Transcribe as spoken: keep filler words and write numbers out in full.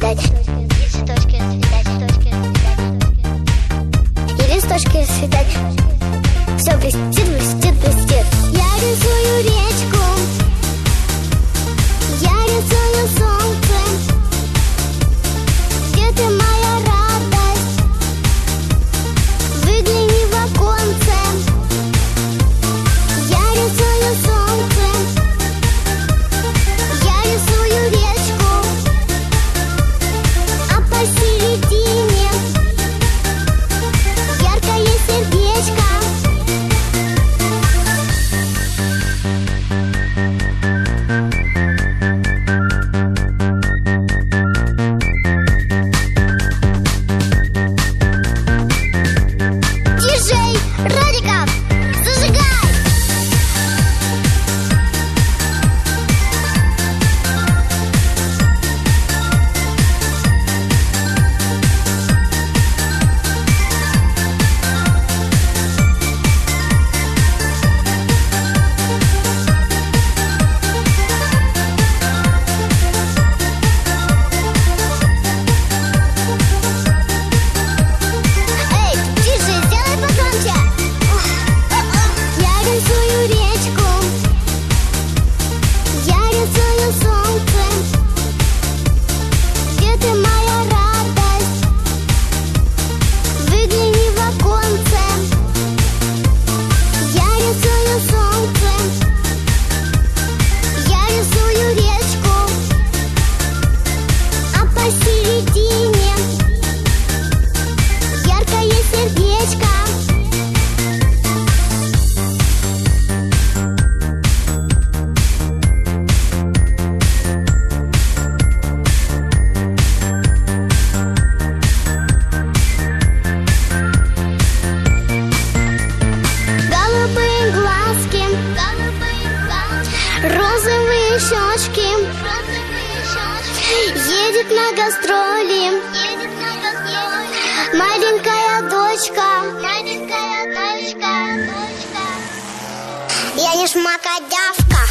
расцветать. Цветочки расцветать. И листочки расцветать. Все блестит, блестит, блестит. Я рисую речку, я рисую солнце. Где ты, моя радость? Выгляни в оконце. Я рисую солнце, я рисую речку, а посередине яркое сердечко. Диджей Радиков, зажигай! Эй, диджей, сделай погромче! Я рисую речку, я рисую солнце. Где ты, моя радость? Выгляни в оконце. Я рисую солнце, я рисую речку, а посередине яркое сердечко. Голубые глазки, розовые щечки. Едет на гастроли маленькая дочка. Я не шмакодявка.